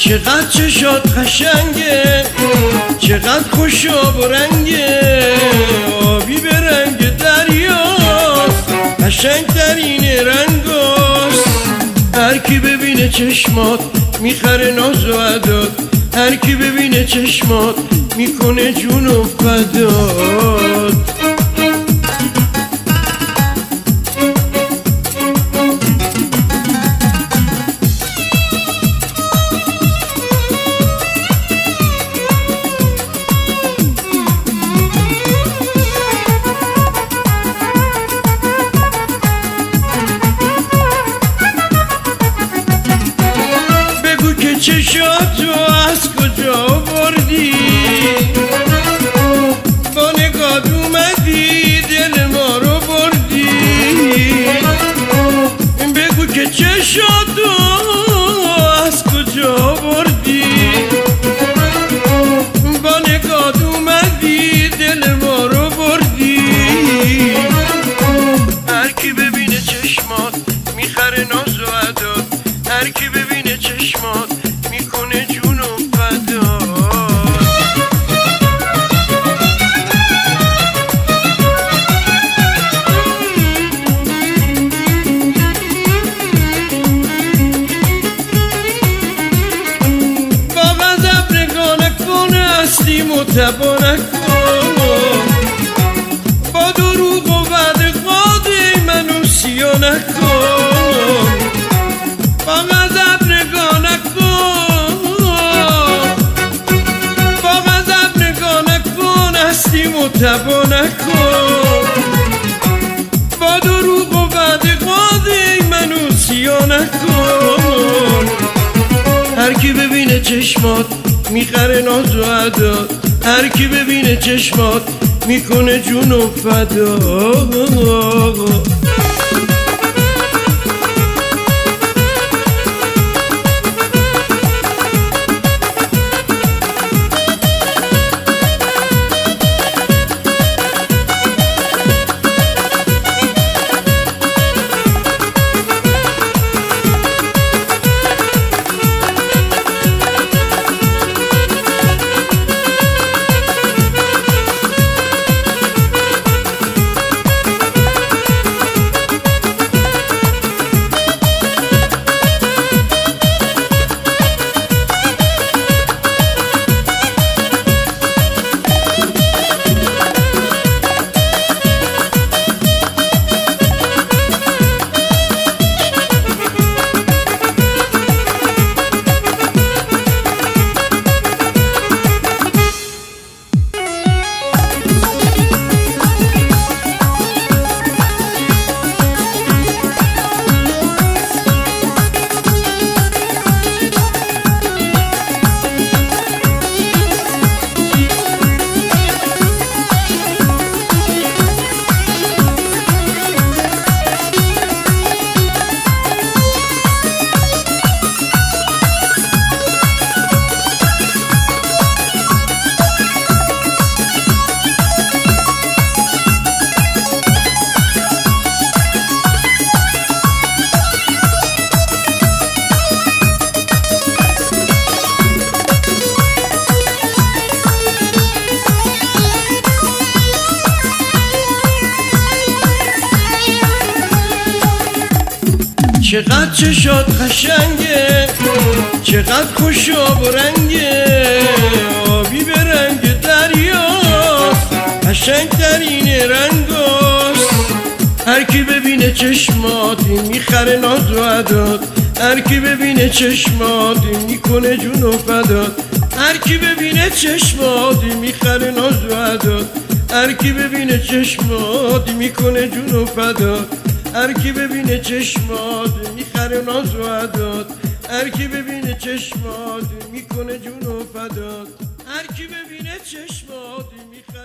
چقدر چشات قشنگه، چقدر خوشاب و رنگه، آبی به رنگ دریاست، قشنگترین رنگاست. هر کی ببینه چشمات میخره ناز و عداد، هر کی ببینه چشمات میکنه جون و فداد. چشاتو از کجا بردی، با نگات اومدی دل ما رو بردی. بگو که چشاتو از کجا بردی، با نگات اومدی دل ما رو بردی. هر کی ببینه چشمات میخره ناز و عداد، هر کی ببینه چشمات میکنه جون و فداد. با غضب نگاه نکن، هستی متبا نکن، با دروغ و وعده قاده منو سیا نکن. با غضب نگاه نکن، با غضب نگاه نکن، هستی متبا نکن، با دروغ و وعده قاده منو سیا نکن. هر کی ببینه چشمات میخره ناز و عداد، هر کی ببینه چشمات میکنه جون و فداد. چقدر چشات قشنگه، چقدر خوشاب و رنگه، آبی به رنگ دریاست، قشنگترین رنگاست. هر کی ببینه چشمات میخره ناز و عداد، هر کی ببینه چشمات میکنه جون و فداد. هر کی ببینه چشمات میخره ناز و عداد، هر کی ببینه چشمات میکنه جون و فداد. هر کی ببینه چشمات میخره ناز و عداد، هر کی ببینه چشمات میکنه جون و فداد. هر کی ببینه چشمات میخره